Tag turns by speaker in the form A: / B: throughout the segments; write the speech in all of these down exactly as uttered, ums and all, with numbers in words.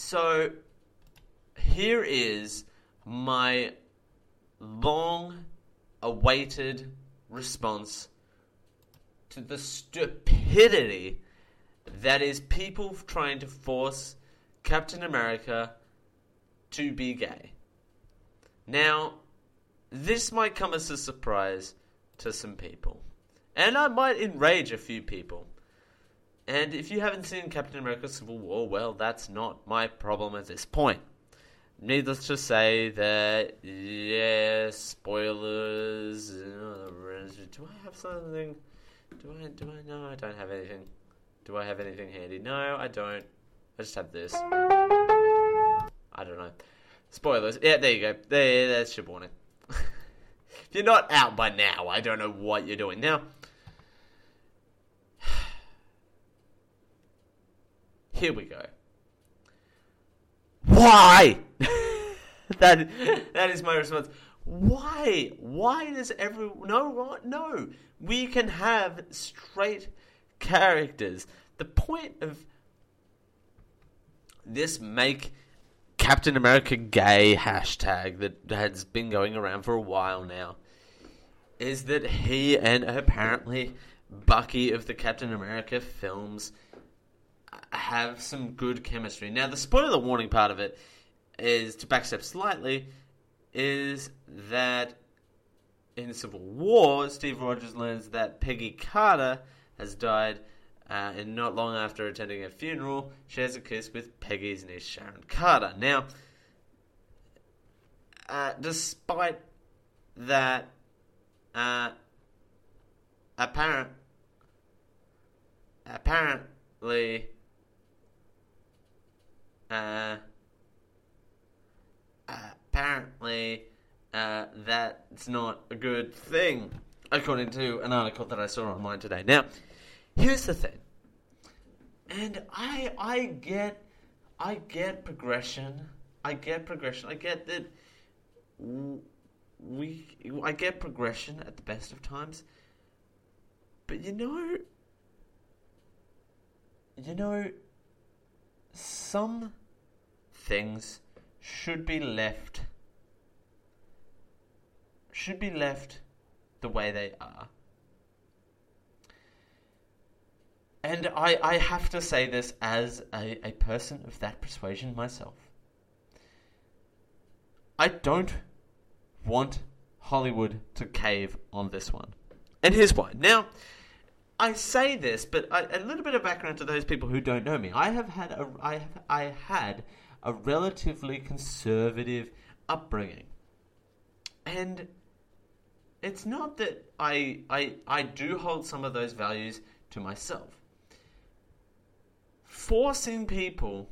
A: So, here is my long-awaited response to the stupidity that is people trying to force Captain America to be gay. Now, this might come as a surprise to some people. And I might enrage a few people. And if you haven't seen Captain America Civil War, well, that's not my problem at this point. Needless to say that, yeah, spoilers. Do I have something? Do I, do I, no, I don't have anything. Do I have anything handy? No, I don't. I just have this. I don't know. Spoilers. Yeah, there you go. There, that's your warning. If you're not out by now, I don't know what you're doing. Now, here we go. Why? that that is my response. Why? Why does everyone... No, no. We can have straight characters. The point of this make Captain America gay hashtag that has been going around for a while now is that he and apparently Bucky of the Captain America films have some good chemistry. Now, the spoiler warning part of it is, to backstep slightly, is that in Civil War, Steve Rogers learns that Peggy Carter has died, uh, and not long after attending a funeral, shares a kiss with Peggy's niece Sharon Carter. Now, uh, despite that, uh, apparent, apparently, uh, apparently, uh, that's not a good thing, according to an article that I saw online today. Now, here's the thing, and I, I get, I get progression, I get progression, I get that we, I get progression at the best of times, but you know, you know, some things should be left should be left the way they are. And I, I have to say this as a, a person of that persuasion myself. I don't want Hollywood to cave on this one. And here's why. Now, I say this, but I, a little bit of background to those people who don't know me. I have had a, I have, I had a relatively conservative upbringing. And it's not that I, I, I do hold some of those values to myself. Forcing people,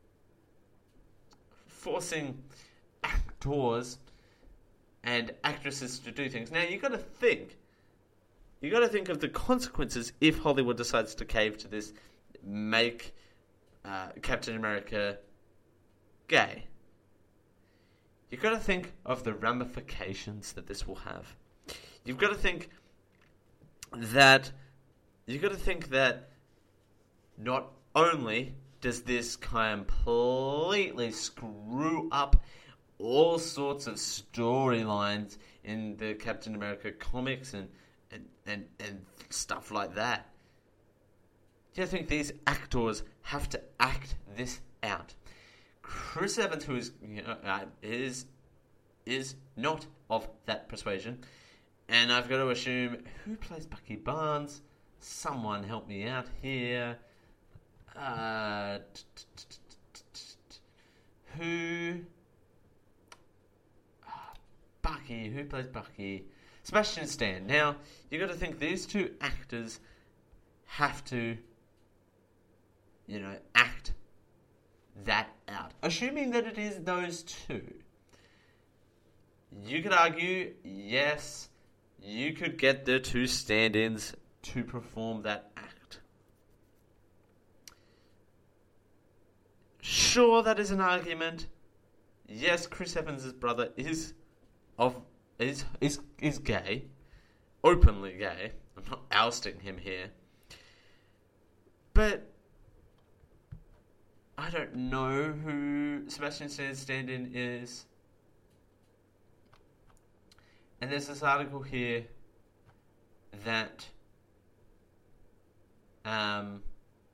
A: forcing actors and actresses to do things. Now, you got to think. You got to think of the consequences if Hollywood decides to cave to this, make uh, Captain America gay. You've got to think of the ramifications that this will have. You've got to think that you've got to think that not only does this completely screw up all sorts of storylines in the Captain America comics and and, and, and stuff like that. Do you think these actors have to act this out? Chris Evans, who is you know uh, is is not of that persuasion, and I've got to assume who plays Bucky Barnes. Someone help me out here. Uh, who? Bucky. Who plays Bucky? Sebastian Stan. Now, you got to think these two actors have to, you know, act that out. Assuming that it is those two. You could argue, yes, you could get the two stand-ins to perform that act. Sure, that is an argument. Yes, Chris Evans' brother is of is is is gay, openly gay. I'm not ousting him here. But I don't know who Sebastian Stan's stand-in is. And there's this article here that um,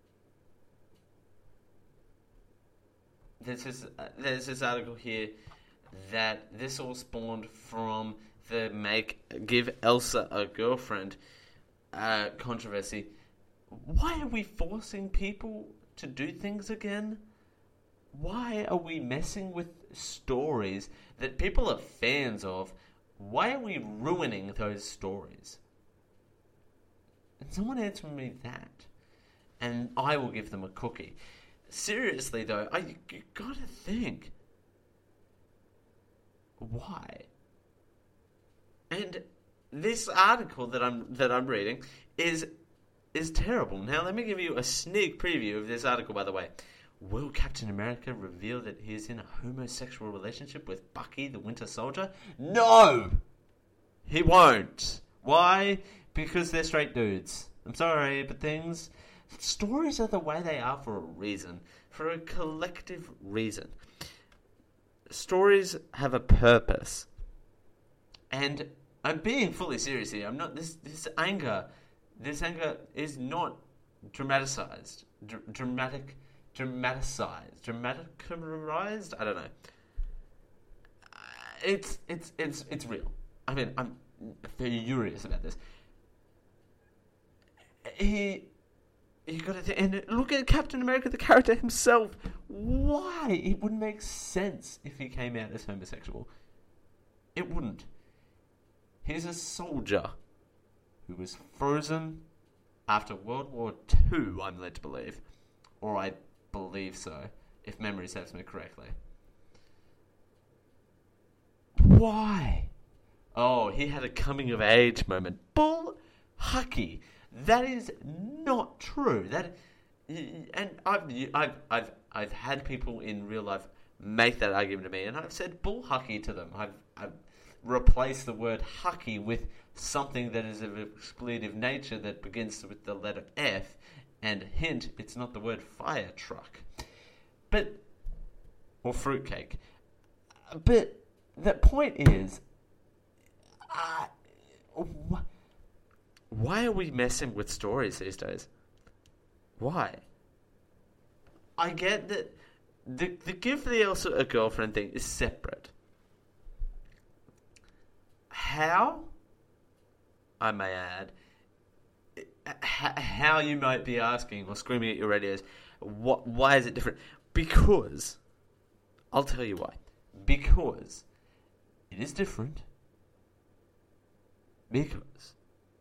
A: there's this uh, there's this article here that this all spawned from the make give Elsa a girlfriend uh, controversy. Why are we forcing people to do things again? Why are we messing with stories that people are fans of? Why are we ruining those stories? And someone answer me that, and I will give them a cookie. Seriously though, I you gotta think. Why? And this article that I'm that I'm reading is is terrible. Now let me give you a sneak preview of this article, by the way. Will Captain America reveal that he is in a homosexual relationship with Bucky the Winter Soldier? No! He won't. Why? Because they're straight dudes. I'm sorry, but things... Stories are the way they are for a reason. For a collective reason. Stories have a purpose. And I'm being fully serious here. I'm not... This, this anger... This anger is not dramatized. Dr- dramatic... Dramaticized, dramaticized. I don't know. It's it's it's it's real. I mean, I'm furious about this. He, you got to think, and look at Captain America, the character himself. Why? It wouldn't make sense if he came out as homosexual. It wouldn't. He's a soldier who was frozen after World War Two. I'm led to believe, or I. believe so, if memory serves me correctly. Why? Oh, he had a coming of age moment. Bull hucky. That is not true. That, and I've I've I've I've had people in real life make that argument to me, and I've said bull hucky to them. I've I've replaced the word hucky with something that is of expletive nature that begins with the letter F. And hint, it's not the word fire truck. But, or fruitcake. But, the point is, uh, wh- why are we messing with stories these days? Why? I get that the, the give the Elsa a girlfriend thing is separate. How? I may add, how you might be asking or screaming at your radios, what, why is it different? Because, I'll tell you why. Because it is different. Because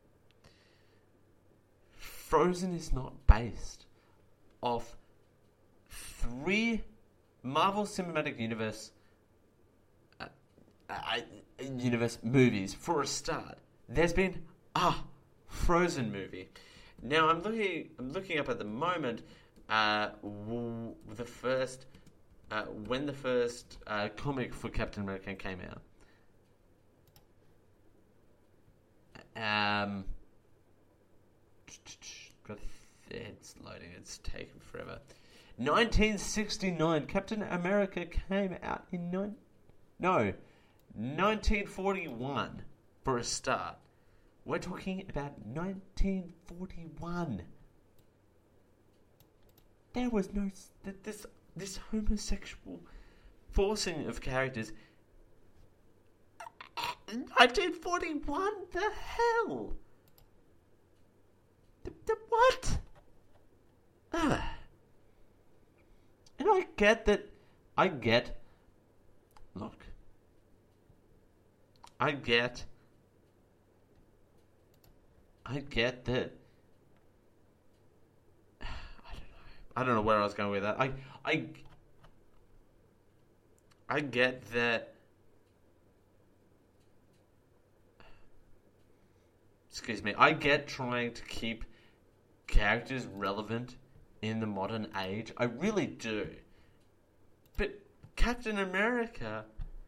A: Frozen is not based off three Marvel Cinematic Universe uh, uh, universe movies for a start. There's been ah. Frozen movie. Now I'm looking. I'm looking up at the moment. Uh, w- the first, uh, when the first uh, comic for Captain America came out. Um, it's loading. It's taking forever. nineteen sixty-nine. Captain America came out in nine. No, nineteen forty-one for a start. We're talking about nineteen forty-one. There was no... This this homosexual forcing of characters... nineteen forty-one? The hell? The, the what? Ugh. And I get that... I get... Look. I get... I get that. I don't know. I don't know where I was going with that. I, I, I get that. Excuse me. I get trying to keep characters relevant in the modern age. I really do. But Captain America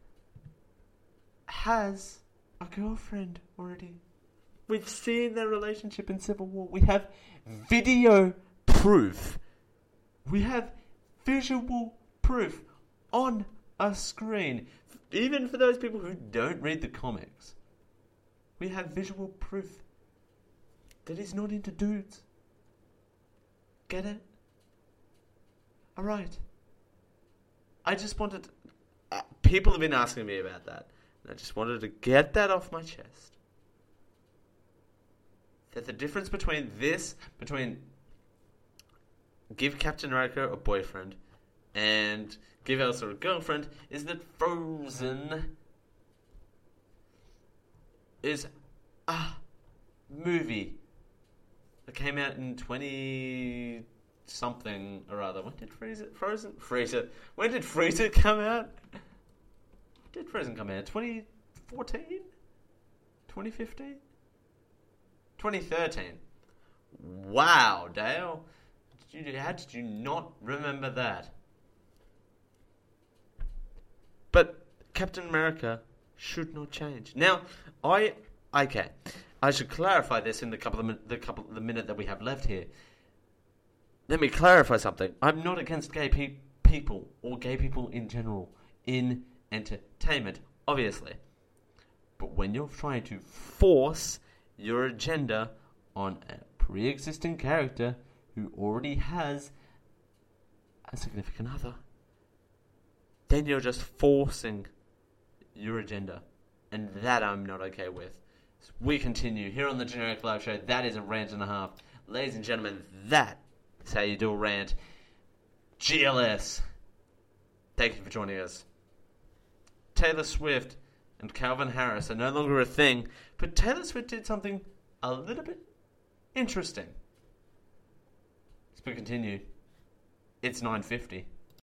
A: has a girlfriend already. We've seen their relationship in Civil War. We have video proof. We have visual proof on a screen. Even for those people who don't read the comics, we have visual proof that he's not into dudes. Get it? Alright. I just wanted to, uh, people have been asking me about that. And I just wanted to get that off my chest. That the difference between this, between give Captain America a boyfriend and give Elsa a girlfriend, is that Frozen is a movie that came out in twenty something or other. When did Frieza, Frozen? Frieza. When did Frieza come out? When did Frozen come out? twenty fourteen? twenty fifteen? twenty thirteen. Wow, Dale. Did you, how did you not remember that? But Captain America should not change. Now, I okay. I should clarify this in the couple of min- the couple the minute that we have left here. Let me clarify something. I'm not against gay pe- people or gay people in general in entertainment, obviously. But when you're trying to force your agenda on a pre-existing character who already has a significant other, then you're just forcing your agenda. And that I'm not okay with. So we continue here on the Generic Live Show. That is a rant and a half. Ladies and gentlemen, that is how you do a rant. G L S. Thank you for joining us. Taylor Swift and Calvin Harris are no longer a thing, but Taylor Swift did something a little bit interesting. Let's continue. It's nine fifty.